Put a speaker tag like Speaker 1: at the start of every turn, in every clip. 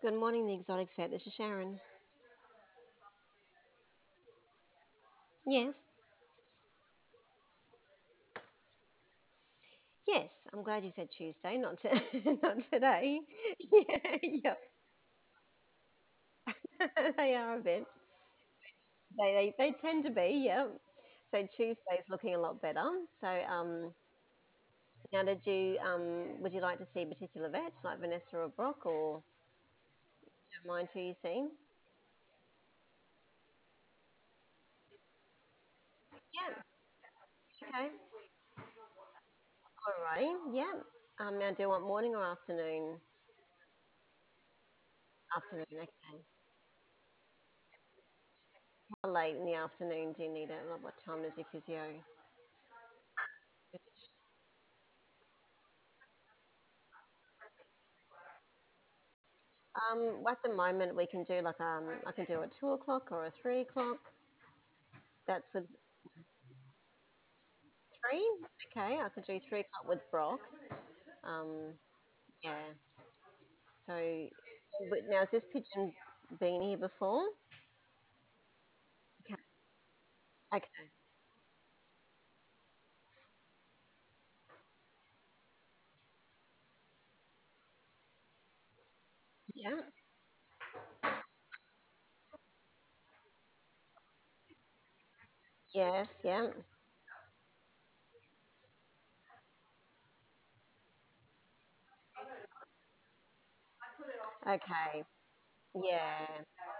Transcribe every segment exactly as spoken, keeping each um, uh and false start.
Speaker 1: Good morning, the exotics vet. This is Sharon. Yes, yes. I'm glad you said Tuesday, not to, not today. Yeah, yep. They are a bit. They, they they tend to be. Yep. So Tuesday's looking a lot better. So um, now did you um, would you like to see a particular vet like Vanessa or Brock, or don't mind who you see? Yeah. Okay. Alrighty. Yeah. Um, now do you want morning or afternoon? Afternoon. Okay. How late in the afternoon do you need it? Like what time does your physio finish? Um, at the moment, we can do like um, I can do a two o'clock or a three o'clock. That's with three. Okay, I could do three o'clock with Brock. Um, yeah. So, but now is this pigeon been here before? Okay. Okay. Yeah. Yes. Yeah. Okay. Yeah.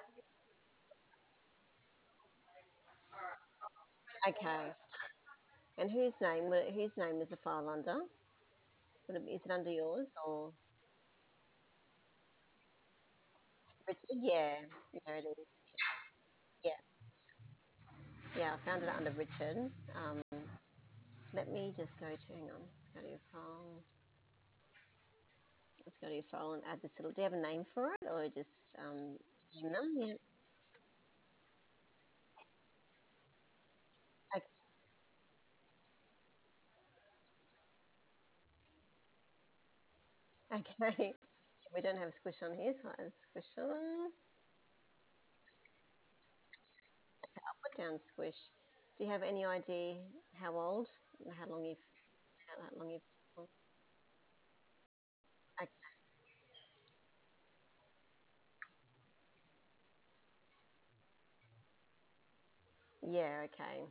Speaker 1: Okay. And whose name? would it- Whose name is the file under? Would it, is it under yours or Richard? Yeah. There it is. Yeah. Yeah. I found it under Richard. Um, Let me just go to, hang on, let's go to your file. Let's go to your file and add this little, do you have a name for it or just um, name them? Yeah. Okay. Okay. We don't have squish on here, so I'll add squish on. Put down squish. Do you have any idea how old, how long you've, how long you've, okay. Yeah, okay.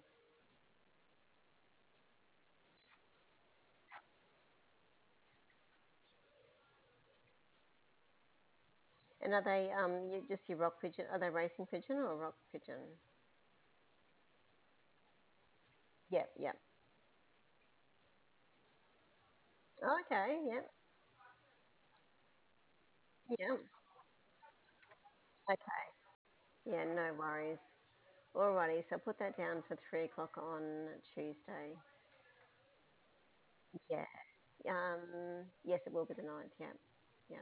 Speaker 1: And are they um you, just your rock pigeon? Are they racing pigeon or a rock pigeon? Yep, yep. Okay, yep, yep. Okay. Yeah, no worries. Alrighty, so put that down for three o'clock on Tuesday. Yeah. Um. Yes, it will be the ninth. Yeah. Yeah.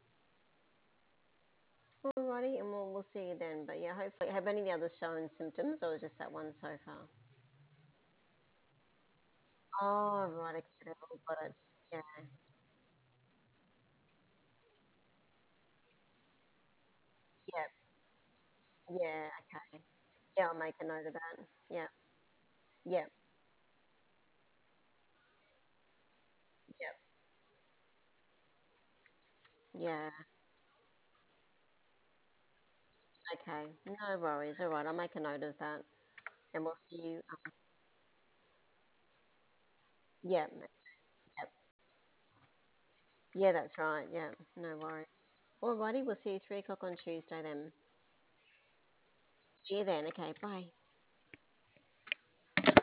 Speaker 1: Alrighty, and we'll we'll see you then. But yeah, hopefully, have any of the others shown symptoms, or just that one so far? Oh, right. Okay, they've all got it. Yeah. Yeah. Yeah. Okay. Yeah, I'll make a note of that. Yeah. Yeah. Yeah. Yeah. Okay. No worries. All right, I'll make a note of that, and we'll see you. Um, yeah. Yep. Yeah, that's right. Yeah. No worries. Alrighty, we'll see you three o'clock on Tuesday then. See you then. Okay, bye.